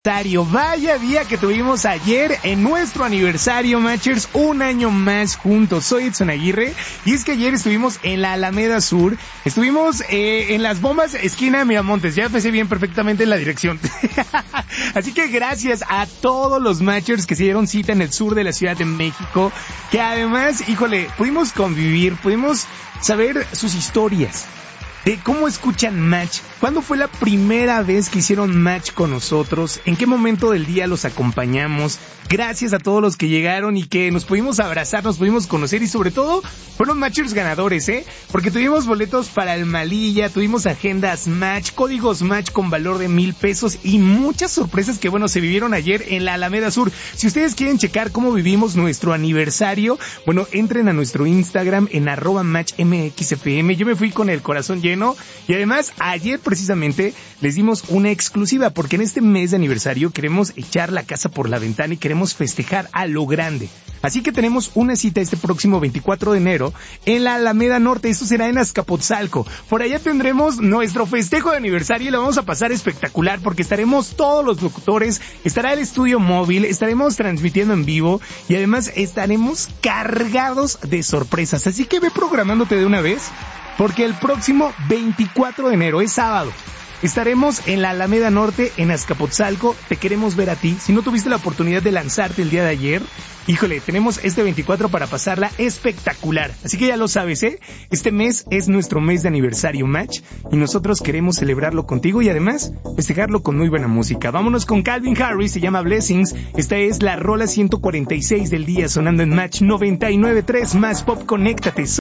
Vaya día que tuvimos ayer en nuestro aniversario, Matchers, un año más juntos. Soy Edson Aguirre y es que ayer estuvimos en la Alameda Sur, estuvimos en las bombas esquina Miramontes, ya empecé bien perfectamente en la dirección. Así que gracias a todos los Matchers que se dieron cita en el sur de la Ciudad de México, que además, híjole, pudimos convivir, pudimos saber sus historias de cómo escuchan Match, cuándo fue la primera vez que hicieron Match con nosotros, en qué momento del día los acompañamos. Gracias a todos los que llegaron y que nos pudimos abrazar, nos pudimos conocer y sobre todo fueron Matchers ganadores, porque tuvimos boletos para el Malilla, tuvimos agendas Match, códigos Match con valor de 1,000 pesos y muchas sorpresas que bueno, se vivieron ayer en la Alameda Sur. Si ustedes quieren checar cómo vivimos nuestro aniversario, bueno, entren a nuestro Instagram en @matchmxfm. Yo me fui con el corazón lleno y además ayer precisamente les dimos una exclusiva porque en este mes de aniversario queremos echar la casa por la ventana y queremos festejar a lo grande. Así que tenemos una cita este próximo 24 de enero en la Alameda Norte. Esto será en Azcapotzalco. Por allá tendremos nuestro festejo de aniversario y lo vamos a pasar espectacular porque estaremos todos los locutores, estará el estudio móvil, estaremos transmitiendo en vivo y además estaremos cargados de sorpresas. Así que ve programándote de una vez porque el próximo 24 de enero es sábado. Estaremos en la Alameda Norte, en Azcapotzalco. Te queremos ver a ti. Si no tuviste la oportunidad de lanzarte el día de ayer, híjole, tenemos este 24 para pasarla espectacular. Así que ya lo sabes, Este mes es nuestro mes de aniversario Match y nosotros queremos celebrarlo contigo y además festejarlo con muy buena música. Vámonos con Calvin Harris, se llama Blessings. Esta es la rola 146 del día sonando en Match 99.3 más Pop. Conéctate.